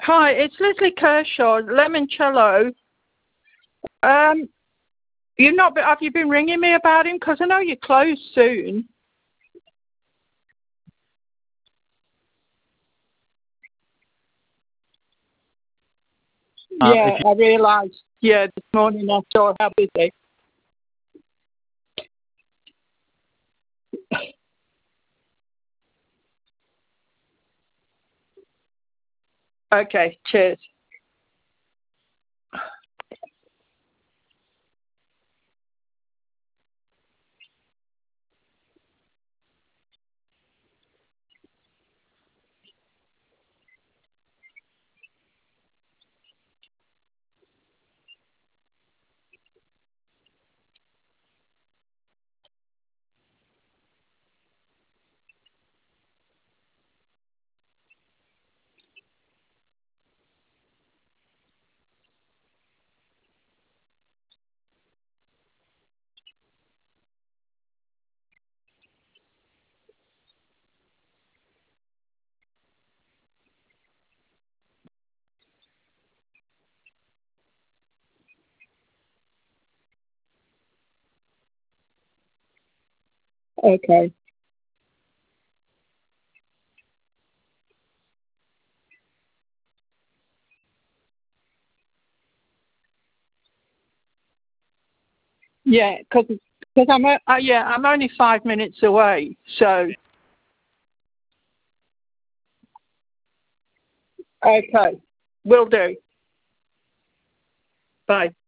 Hi, it's Leslie Kershaw, Lemoncello. Um, have you been ringing me about him? Because I know you close soon. Yeah, I realised. Yeah, this morning I saw how busy. Okay, cheers. Okay. Yeah, because I'm only 5 minutes away. So okay, will do. Bye.